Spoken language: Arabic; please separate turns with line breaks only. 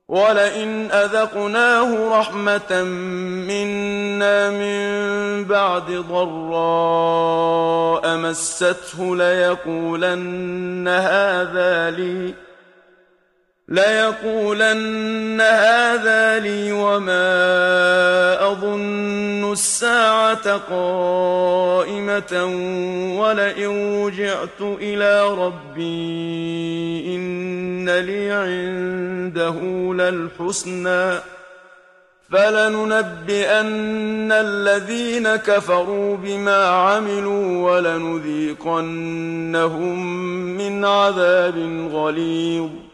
وَلَئِنْ أَذَقْنَاهُ رَحْمَةً مِّنَّا مِن بَعْدِ ضَرَّاءَ مَسَّتْهُ لَيَقُولَنَّ هَٰذَا لِي وَمَا أَظُنُّ السَّاعَةَ قَائِمَةً وَلَئِن رُّجِعْتُ إِلَىٰ رَبِّي إِنَّ لِي عِندَهُ لَلْحُسْنَىٰ فَلَنُنَبِّئَنَّ الَّذِينَ كَفَرُوا بِمَا عَمِلُوا وَلَنُذِيقَنَّهُم مِّنْ عَذَابٍ غَلِيظٍ